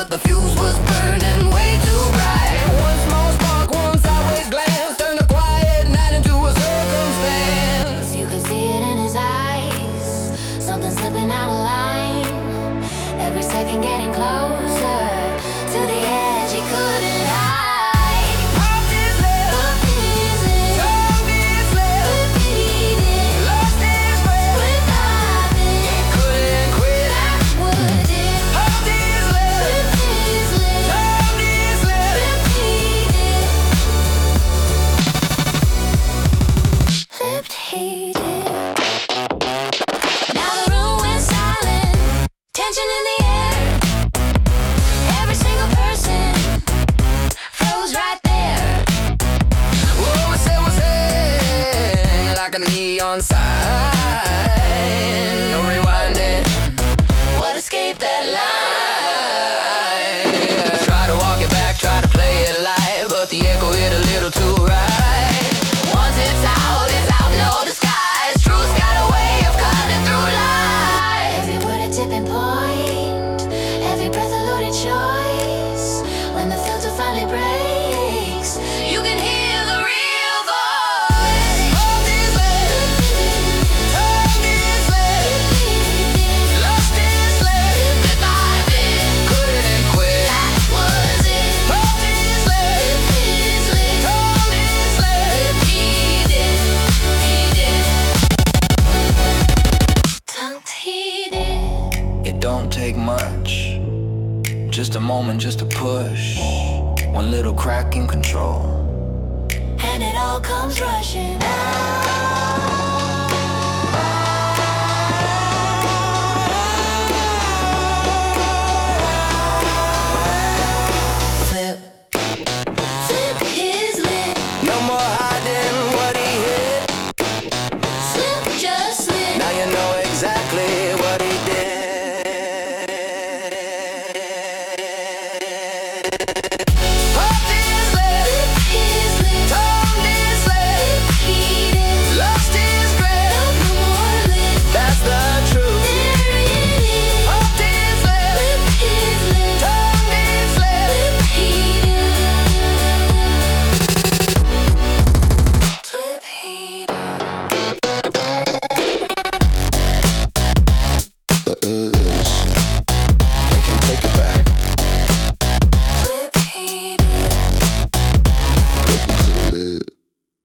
but the fuse was burning way too bright. One small spark, one sideways glance turned a quiet night into a circumstance. You could see it in his eyes, something slipping out of line. Every second getting closer to the edge he couldn't hide. Popped his lip, tongue his lip, lost his breath, he couldn't quit. Popped his lip, tongue his lip, Flipped, he did. Now the room went silent, tension in the air. Every single person froze right there. whoa, was it like a neon sign? No rewinding, what escaped that line? Try to walk it back, try to play it live, but the echo hit a little too right. Once it's out, no disguise. Truth's got a way of cutting through lies. Every word a tipping point, every breath a loaded choice. When the filter finally breaks, You can hear the real voice. Hold his lip, tongue his lip, lost his lip, couldn't quit. was it? Hold his lip, tongue his lip, He did. It don't take much, just a moment, just a push, one little crack in control. And it all comes rushing out.